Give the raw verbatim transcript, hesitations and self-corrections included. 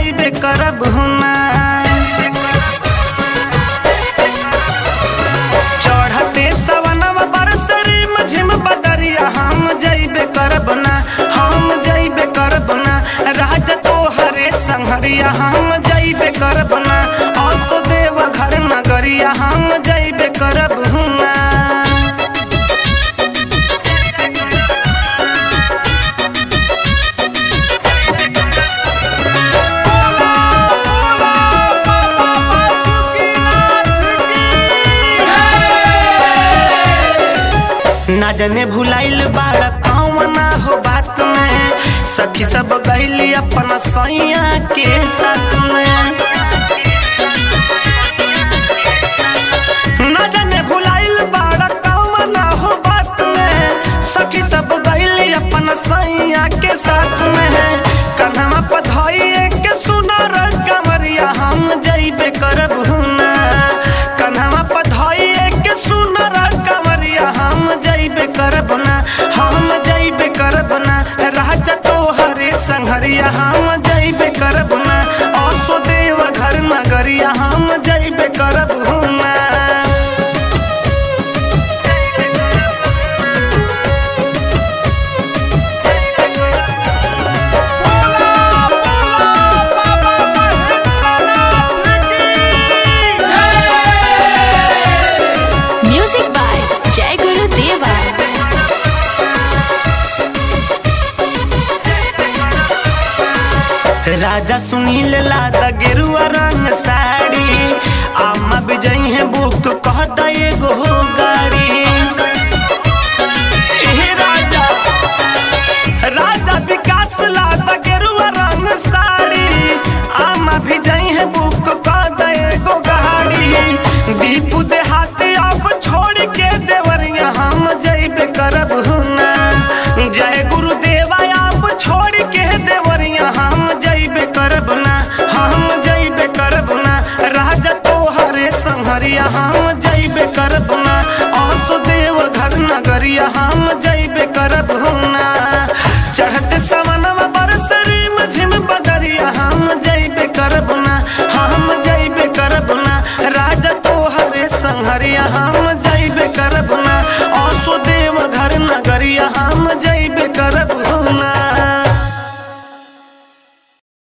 जइबे करब हुना। चढ़ते सवनवा बरसरी मझिम बदरिया हम जइबे करब ना, हम जइबे करब ना। राज तो हरे संहरिया हम जइबे करब ना, असो देव घर नगरिया हम जइबे करब हुना। ना जने भुलाइल बाड़ा कौना हो बात में, सखी सब गइली अपन सैया के साथ में। ना जने भुलाइल बाड़ा कौना हो बात में, सखी सब गइली अपन सैया के साथ में। कन्हवा पधइए के सुनर कमरिया हम जइबे करब हुना। कन्हवा पधइए के सुनर कमरिया हम जइबे करब ना, हम जइबे करब ना। राजा तो हरे संहरिया हम जइबे करब ना, असो देव घर नगरिया हम जइबे करब हुना। म्यूजिक बाय जय गुरु देवा। राजा सुनील लादा गेरुआ रंग साड़ी, आमा बिजई है बुक कह दे गो गाड़ी। एहे राजा राजा विकास लादा गेरुआ रंग साड़ी, आमा बिजई है बुक कह दे गो गाड़ी। दीपू देहाती अब छोड़ के देवरिया हम जइबे करब हुना। जय गुरु देवा अब छोड़ के देवरिया हम जइबे करब ना, हम जइबे करब ना। राजा तो हरे संहरिया हम जइबे करब ना, असो देव घर नगरिया हम जइबे करब हुना। चढ़ते सवनवा बरसरी मझिम बदरिया हम जइबे करब ना, हम जइबे करब ना। राजा तो हरे संहरिया हम जइबे करब ना, असो देव घर नगरिया हम जइबे करब।